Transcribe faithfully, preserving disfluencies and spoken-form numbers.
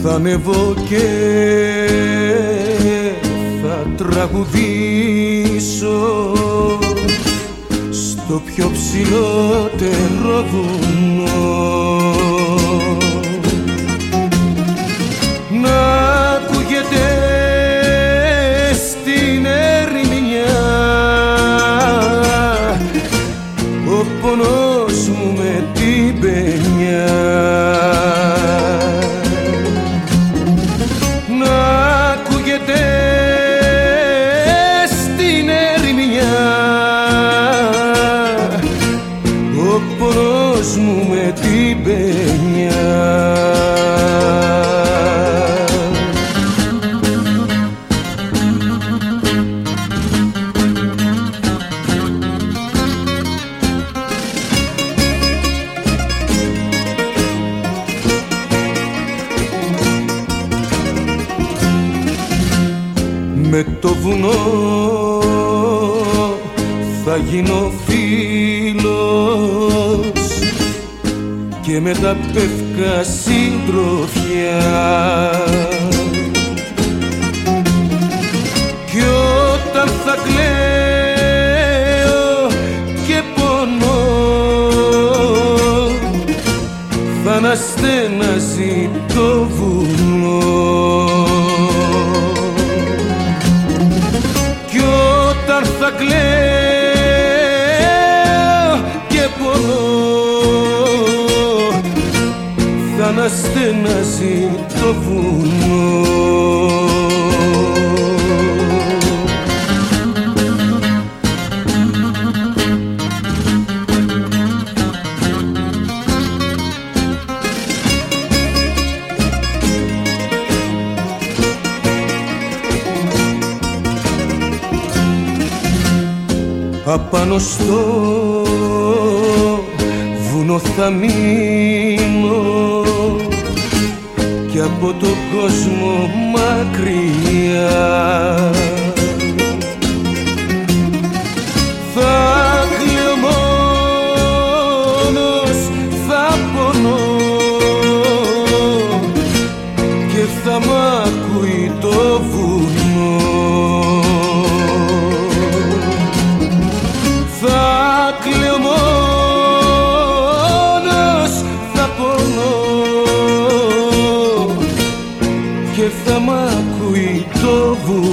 θα ανεβώ και θα τραγουδήσω στο πιο ψηλότερο βουνό. Να ακούγεται στην ερημιά ο πονός μου με την παινιά. Να ακούγεται στην ερημιά ο πονός μου με την παινιά. Με το βουνό θα γίνω φίλος και με τα πεύκα συντροφιά. Κι όταν θα κλαίω και πονώ θα αναστενάζει το βουνό. Θα κλαίω και πονώ θα αναστενάζει το βουνό. Απάνω στο βουνό θα μείνω και από τον κόσμο μακριά. Θα κλαίω μόνος, θα πονώ και θα μ' ακούει το βουνό. Θα κλαίω μόνος, θα πονώ και θα μ' ακούει το βουνό.